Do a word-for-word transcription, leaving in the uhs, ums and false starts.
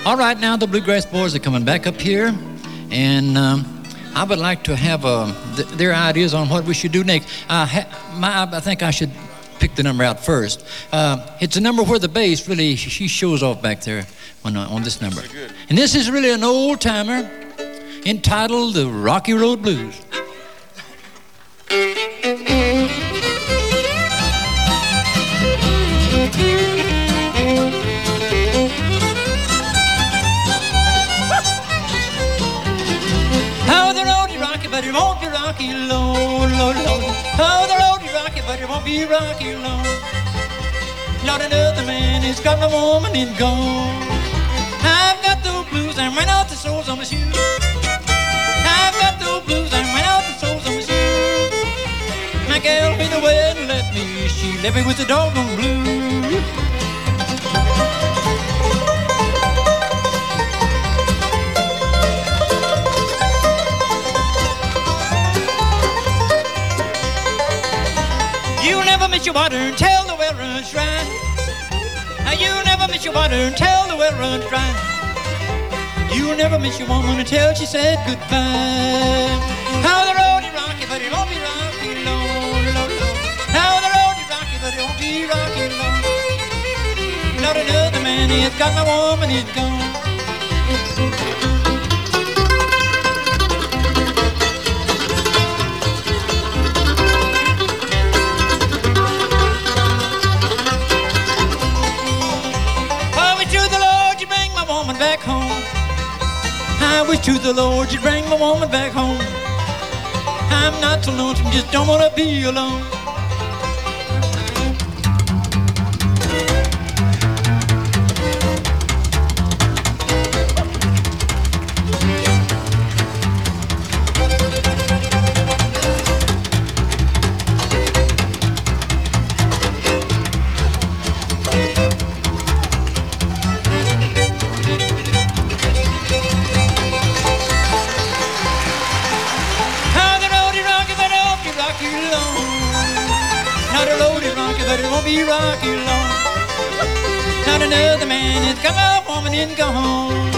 All right, now the Bluegrass Boys are coming back up here, and um, I would like to have uh, th- their ideas on what we should do next. Uh, ha- my, I think I should pick the number out first. Uh, it's a number where the bass really she shows off back there on, uh, on this number. And this is really an old timer entitled The Rocky Road Blues. But it won't be rocky alone, Lord, Lord. Oh, the road is rocky, but it won't be rocky alone. Not another man has got my woman and gone. I've got those blues and ran out the soles on my shoes. I've got those blues and ran out the soles on my shoes. My gal made away and left me. She left me with the doggone blues. You never miss your water until the well runs dry. You never miss your water until the well runs dry. You never miss your woman until she said goodbye. How the road is rocky, but it won't be rocky alone, Lord, Lord. How the road is rocky, but it won't be rocky alone. Not another man, he's got my woman, he's gone. Back home. I wish to the Lord you'd bring my woman back home. I'm not so lonesome, just don't want to be alone. But it won't be rocky long. Not another man has got my woman and gone.